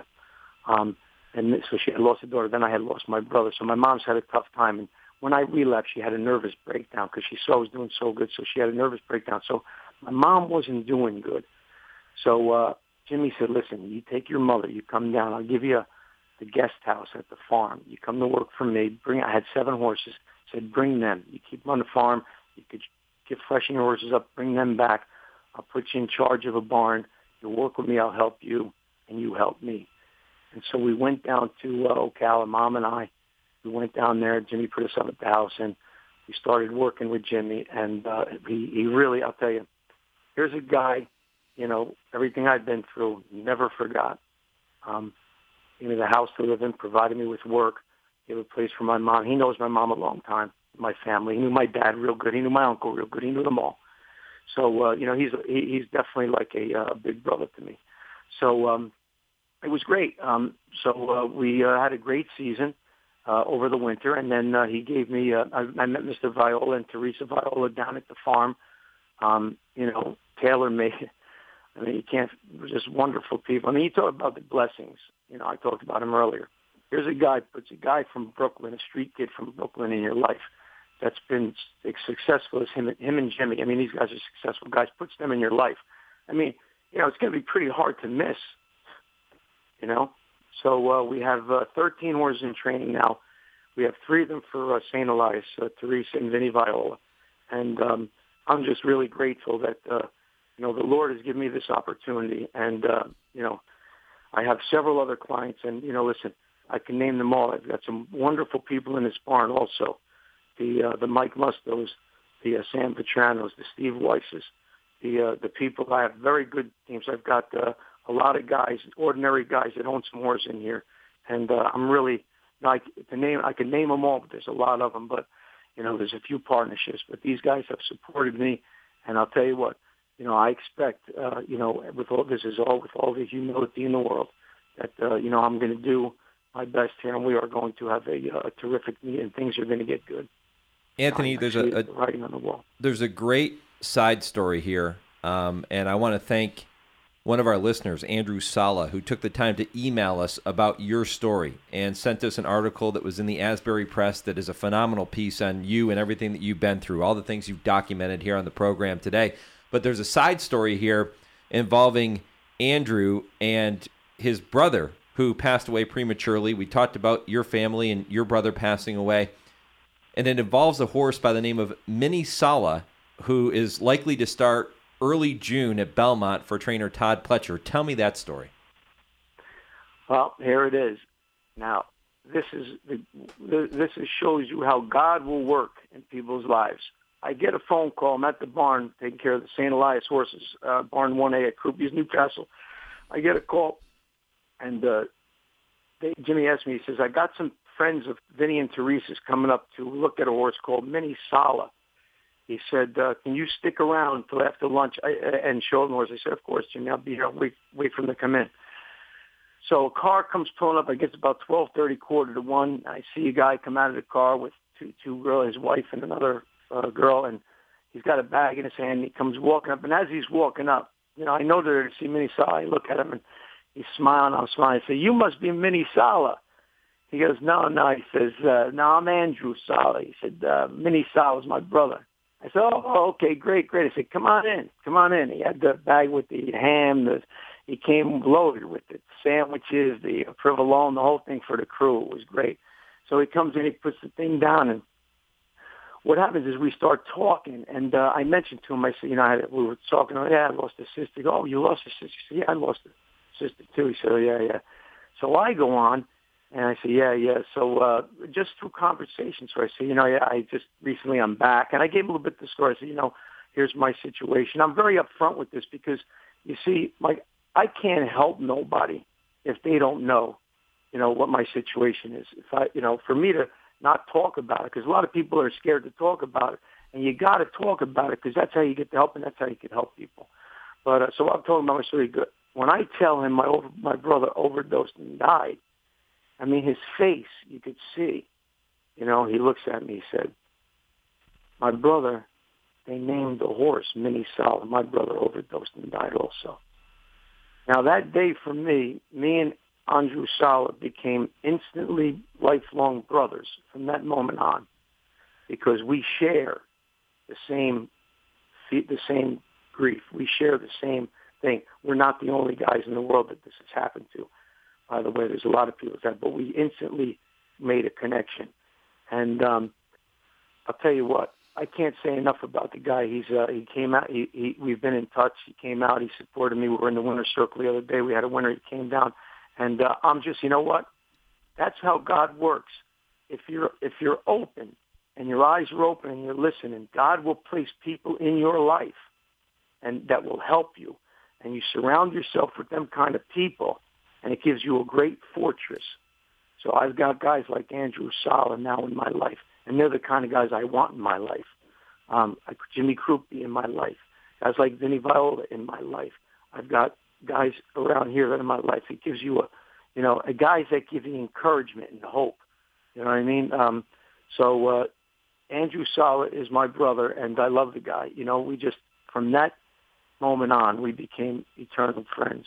Speaker 9: And so she had lost a daughter. Then I had lost my brother. So my mom's had a tough time. And when I relapsed, she had a nervous breakdown because she saw I was doing so good. So she had a nervous breakdown. So my mom wasn't doing good. So Jimmy said, listen, you take your mother, you come down, I'll give you the guest house at the farm. You come to work for me. I had 7 horses. Said, bring them. You keep them on the farm. You could get freshen your horses up, bring them back. I'll put you in charge of a barn. You'll work with me, I'll help you, and you help me. And so we went down to Ocala, Mom and I. We went down there. Jimmy put us up at the house, and we started working with Jimmy. And he really, I'll tell you, here's a guy, everything I've been through, never forgot. Gave me the house to live in, provided me with work, gave a place for my mom. He knows my mom a long time, my family. He knew my dad real good. He knew my uncle real good. He knew them all. So, he's definitely like a big brother to me. So it was great. We had a great season over the winter, and then he gave me, I met Mr. Viola and Teresa Viola down at the farm. Taylor made, you can't, just wonderful people. You talk about the blessings. I talked about him earlier. Here's a guy, puts a guy from Brooklyn, a street kid from Brooklyn in your life that's been as successful as him and Jimmy. These guys are successful guys, puts them in your life. It's going to be pretty hard to miss, So we have 13 horses in training now. We have 3 of them for St. Elias, Teresa and Vinny Viola. And I'm just really grateful that, the Lord has given me this opportunity. And, I have several other clients. And, listen, I can name them all. I've got some wonderful people in this barn also. The Mike Mustos, the Sam Petranos, the Steve Weisses, the people. I have very good teams. I've got a lot of guys, ordinary guys that own some horses in here. And I'm really, I can name them all, but there's a lot of them. But, there's a few partnerships. But these guys have supported me. And I'll tell you what, I expect, with all this is all with all the humility in the world, that, I'm going to do my best here, and we are going to have a terrific meet, and things are going to get good.
Speaker 7: Anthony, there's a
Speaker 9: writing on the wall.
Speaker 7: There's a great side story here, and I want to thank one of our listeners, Andrew Sala, who took the time to email us about your story and sent us an article that was in the Asbury Press that is a phenomenal piece on you and everything that you've been through, all the things you've documented here on the program today. But there's a side story here involving Andrew and his brother, who passed away prematurely. We talked about your family and your brother passing away. And it involves a horse by the name of Mini Sala, who is likely to start early June at Belmont for trainer Todd Pletcher. Tell me that story.
Speaker 9: Well, here it is. Now, this shows you how God will work in people's lives. I get a phone call. I'm at the barn taking care of the St. Elias horses, barn 1A at Croupiers, Newcastle. I get a call, and Jimmy asked me, he says, I got some friends of Vinny and Teresa's coming up to look at a horse called Mini Sala. He said, can you stick around till after lunch and show them the horse? I said, of course, Jimmy, I'll be here. I'll wait for them to come in. So a car comes pulling up. I guess about 12:30, 1:45. I see a guy come out of the car with two girls, his wife and another girl, and he's got a bag in his hand. He comes walking up, and as he's walking up, I know they're to see Mini Sala. I look at him, and he's smiling. I'm smiling. I say, you must be Mini Sala. He goes, no. He says, no, I'm Andrew Sala. He said, Mini Sala is my brother. I said, oh, okay, great. I said, come on in. He had the bag with the ham. He came loaded with the sandwiches, the provolone, the whole thing for the crew. It was great. So he comes in, he puts the thing down, and what happens is we start talking, and I mentioned to him, I said, we were talking, I lost a sister. He goes, oh, you lost a sister? He said, yeah, I lost a sister too. He said, oh, yeah. So I go on, and I say, yeah. So just through conversation, so I say, I just recently I'm back. And I gave him a little bit of the story. I said, here's my situation. I'm very upfront with this because, you see, I can't help nobody if they don't know, what my situation is. If for me to not talk about it, because a lot of people are scared to talk about it. And you got to talk about it because that's how you get the help and that's how you can help people. But so I've told him about my story good. When I tell him my brother overdosed and died, his face, you could see, he looks at me, he said, my brother, they named the horse Mini Sala. My brother overdosed and died also. Now that day for me and Andrew Sala became instantly lifelong brothers from that moment on because we share the same grief. We share the same thing. We're not the only guys in the world that this has happened to. By the way, there's a lot of people that, but we instantly made a connection. And I'll tell you what, I can't say enough about the guy. He came out. We've been in touch. He came out. He supported me. We were in the winner's circle the other day. We had a winner. He came down And I'm just, you know what? That's how God works. If you're open and your eyes are open and you're listening, God will place people in your life and that will help you. And you surround yourself with them kind of people, and it gives you a great fortress. So I've got guys like Andrew Sala now in my life, and they're the kind of guys I want in my life. Like Jimmy Krupe in my life, guys like Vinny Viola in my life. I've got guys around here that in my life. It gives you a guys that give you encouragement and hope. You know what I mean? So Andrew Sala is my brother, and I love the guy. You know, we just, from that moment on, we became eternal friends.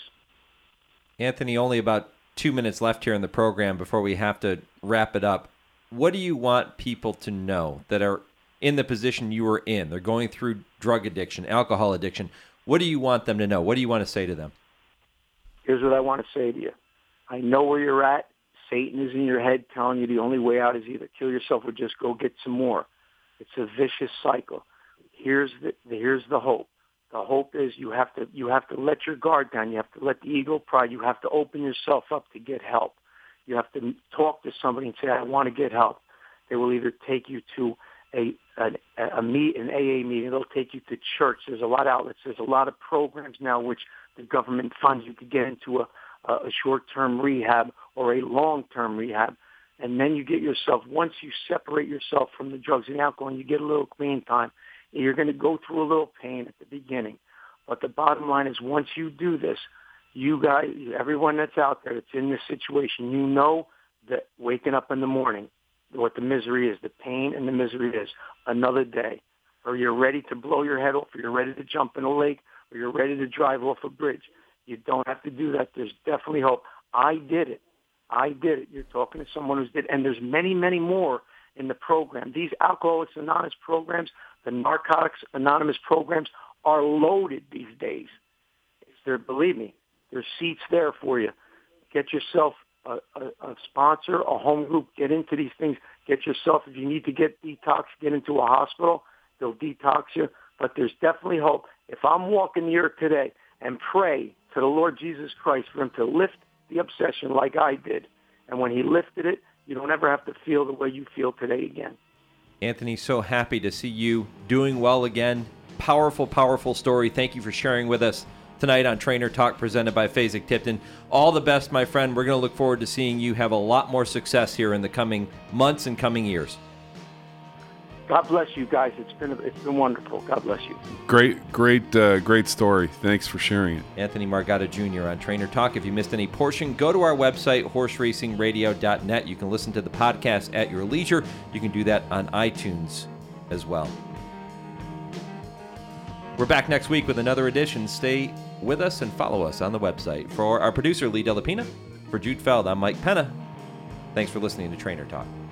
Speaker 7: Anthony, only about 2 minutes left here in the program before we have to wrap it up. What do you want people to know that are in the position you were in? They're going through drug addiction, alcohol addiction. What do you want them to know? What do you want to say to them?
Speaker 9: Here's what I want to say to you. I know where you're at. Satan is in your head telling you the only way out is either kill yourself or just go get some more. It's a vicious cycle. Here's the hope. The hope is you have to let your guard down. You have to let the ego, pride. You have to open yourself up to get help. You have to talk to somebody and say, I want to get help. They will either take you to an AA meeting. They'll take you to church. There's a lot of outlets. There's a lot of programs now which the government funds. You could get into a short-term rehab or a long-term rehab. And then you get yourself, once you separate yourself from the drugs and alcohol and you get a little clean time, you're going to go through a little pain at the beginning. But the bottom line is once you do this, you guys, everyone that's out there that's in this situation, you know that waking up in the morning, what the misery is, the pain and the misery is, another day. Or you're ready to blow your head off, or you're ready to jump in a lake, or you're ready to drive off a bridge. You don't have to do that. There's definitely hope. I did it. You're talking to someone who's did it. And there's many, many more in the program. These Alcoholics Anonymous programs, the Narcotics Anonymous programs are loaded these days. Believe me, there's seats there for you. Get yourself a sponsor, a home group. Get into these things. Get yourself, if you need to get detox, get into a hospital. They'll detox you. But there's definitely hope. If I'm walking the earth today and pray to the Lord Jesus Christ for him to lift the obsession like I did, and when he lifted it, you don't ever have to feel the way you feel today again.
Speaker 7: Anthony, so happy to see you doing well again. Powerful, powerful story. Thank you for sharing with us tonight on Trainer Talk presented by Fasig-Tipton. All the best, my friend. We're going to look forward to seeing you have a lot more success here in the coming months and coming years.
Speaker 9: God bless you guys. It's been wonderful. God bless you.
Speaker 8: Great story. Thanks for sharing it.
Speaker 7: Anthony Margata Jr. on Trainer Talk. If you missed any portion, go to our website, horseracingradio.net. You can listen to the podcast at your leisure. You can do that on iTunes as well. We're back next week with another edition. Stay with us and follow us on the website. For our producer, Lee Delapina, for Jude Feld, I'm Mike Penna. Thanks for listening to Trainer Talk.